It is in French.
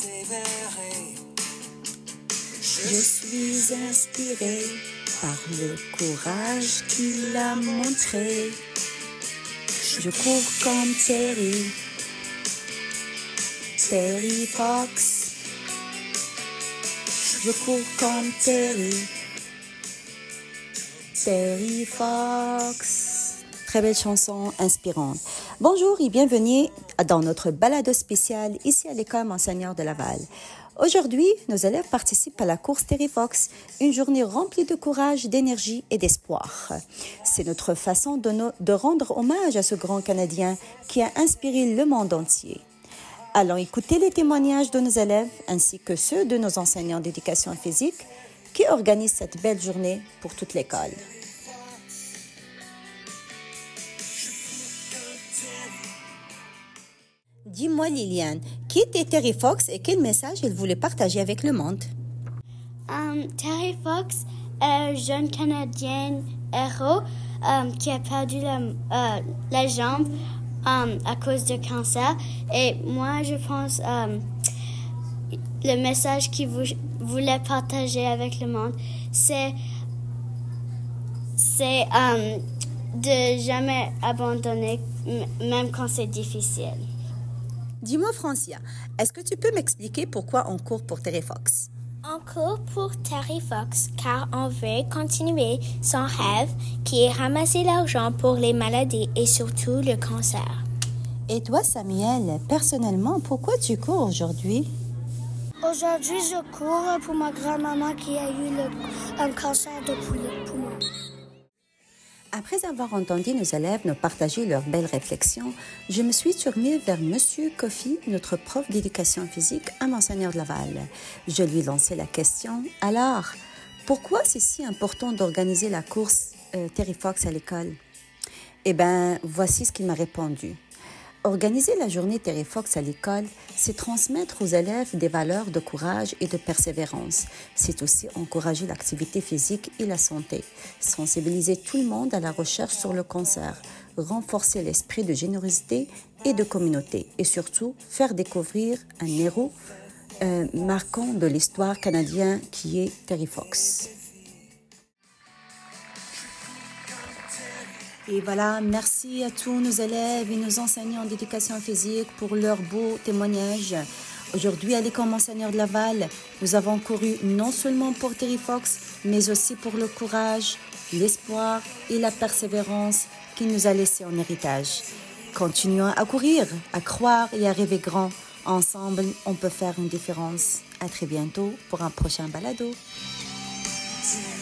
persévérer. Je suis inspirée par le courage qu'il a montré. Je cours comme Terry Fox. Je cours comme Terry Fox. Très belle chanson inspirante. Bonjour et bienvenue dans notre balado spéciale ici à l'École Monseigneur de Laval. Aujourd'hui, nos élèves participent à la course Terry Fox, une journée remplie de courage, d'énergie et d'espoir. C'est notre façon de rendre hommage à ce grand Canadien qui a inspiré le monde entier. Allons écouter les témoignages de nos élèves ainsi que ceux de nos enseignants d'éducation physique qui organisent cette belle journée pour toute l'école. Dis-moi Liliane, qui était Terry Fox et quel message il voulait partager avec le monde? Terry Fox est un jeune Canadien héros qui a perdu la jambe à cause du cancer. Et moi, je pense le message qu'il voulait partager avec le monde, c'est de jamais abandonner, même quand c'est difficile. Dis-moi Francia, est-ce que tu peux m'expliquer pourquoi on court pour Terry Fox? On court pour Terry Fox car on veut continuer son rêve qui est ramasser l'argent pour les maladies et surtout le cancer. Et toi Samuel, personnellement, pourquoi tu cours aujourd'hui? Aujourd'hui, je cours pour ma grand-maman qui a eu un cancer de poumon. Après avoir entendu nos élèves nous partager leurs belles réflexions, je me suis tournée vers Monsieur Kofi, notre prof d'éducation physique à Monseigneur de Laval. Je lui ai lancé la question, alors, pourquoi c'est si important d'organiser la course Terry Fox à l'école? Eh bien, voici ce qu'il m'a répondu. Organiser la journée Terry Fox à l'école, c'est transmettre aux élèves des valeurs de courage et de persévérance. C'est aussi encourager l'activité physique et la santé, sensibiliser tout le monde à la recherche sur le cancer, renforcer l'esprit de générosité et de communauté et surtout faire découvrir un héros marquant de l'histoire canadienne qui est Terry Fox. Et voilà, merci à tous nos élèves et nos enseignants d'éducation physique pour leurs beaux témoignages. Aujourd'hui, à l'École Monseigneur de Laval, nous avons couru non seulement pour Terry Fox, mais aussi pour le courage, l'espoir et la persévérance qu'il nous a laissé en héritage. Continuons à courir, à croire et à rêver grand. Ensemble, on peut faire une différence. À très bientôt pour un prochain balado.